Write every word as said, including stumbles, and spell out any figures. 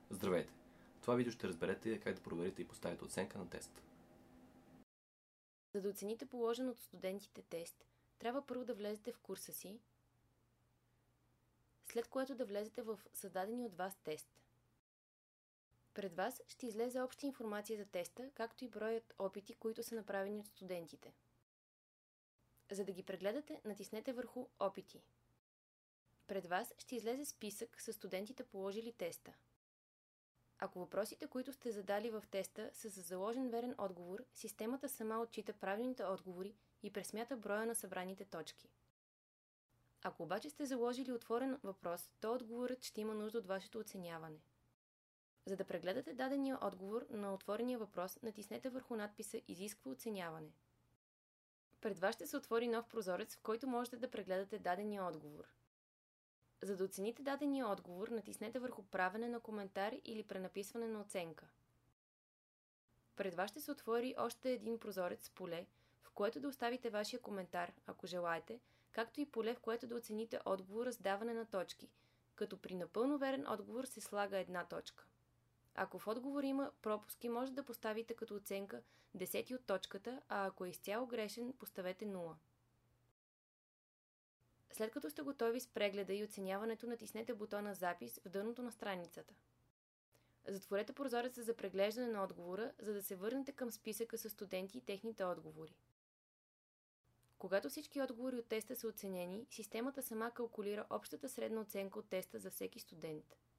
Здравейте! В това видео ще разберете как да проверите и поставите оценка на тест. За да оцените положен от студентите тест, трябва първо да влезете в курса си, след което да влезете в създадения от вас тест. Пред вас ще излезе обща информация за теста, както и броят опити, които са направени от студентите. За да ги прегледате, натиснете върху Опити. Пред вас ще излезе списък с студентите положили теста. Ако въпросите, които сте задали в теста, са за заложен верен отговор, системата сама отчита правилните отговори и пресмята броя на събраните точки. Ако обаче сте заложили отворен въпрос, то отговорът ще има нужда от вашето оценяване. За да прегледате дадения отговор на отворения въпрос, натиснете върху надписа „Изисква оценяване“. Пред вас ще се отвори нов прозорец, в който можете да прегледате дадения отговор. За да оцените дадения отговор, натиснете върху правене на коментар или пренаписване на оценка. Пред вас ще се отвори още един прозорец с поле, в което да оставите вашия коментар, ако желаете, както и поле, в което да оцените отговора с даване на точки, като при напълно верен отговор се слага една точка. Ако в отговор има пропуски, може да поставите като оценка десети от точката, а ако е изцяло грешен, поставете нула. След като сте готови с прегледа и оценяването, натиснете бутона Запис в дъното на страницата. Затворете прозореца за преглеждане на отговора, за да се върнете към списъка с студенти и техните отговори. Когато всички отговори от теста са оценени, системата сама калкулира общата средна оценка от теста за всеки студент.